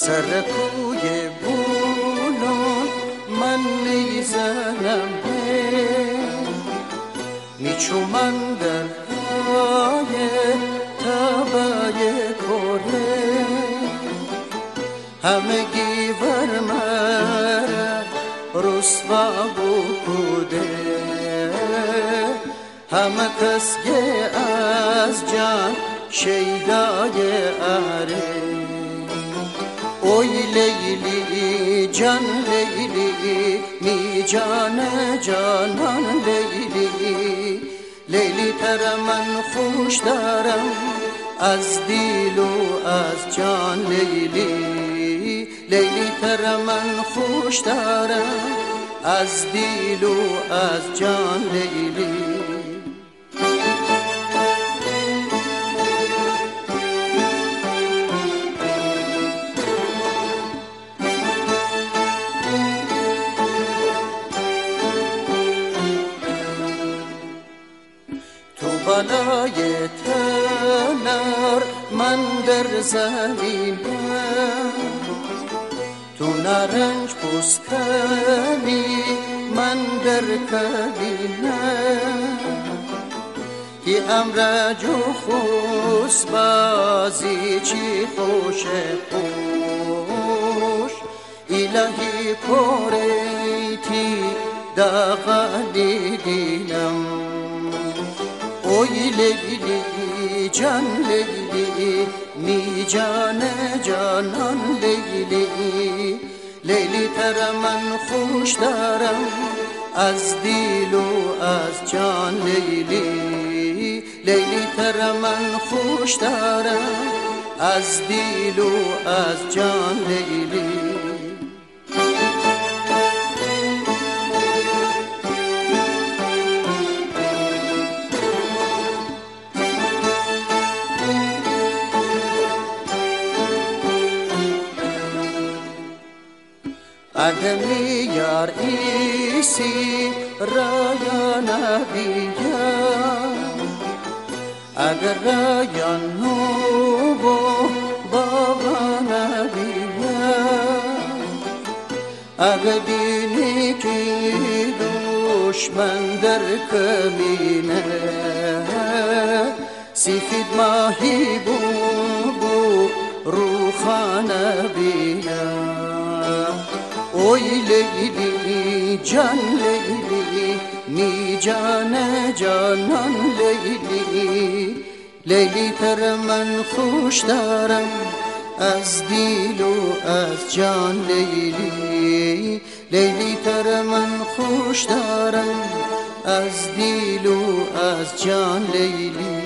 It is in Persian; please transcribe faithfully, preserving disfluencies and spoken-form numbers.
سر کوی بولون من نیزنم میچومن در های تبای کره همه گیور مرا رسوا بوده همه کس که از جان شیدای اره اوی لیلی جان لیلی می جان جانان لیلی لیلی تر من خوش دارم از دل و از جان لیلی لیلی تر من خوش دارم از دل و از جان لیلی بالای تنر من در زمینم تو نارنج پوستمی من در کبینم که امر جو خوش بازی چی خوش خوش الهی کوریتی داغانی دینم اوی لیلی جان لیلی می جان جانان لیلی لیلی تر من خوش دارم از دل و از جان لیلی لیلی تر من خوش دارم از دل و از جان لیلی آدمی یار ایسی رایا نبیا اگر رایا نوبو بابا نبیا اگر بینی که دشمن در کمینه سفید ماهی بو بو روخانه بیا اوی لیلی جان لیلی می جان جانان لیلی لیلی تر من خوش دارم از دل و از جان لیلی لیلی تر من خوش دارم از دل و از جان لیلی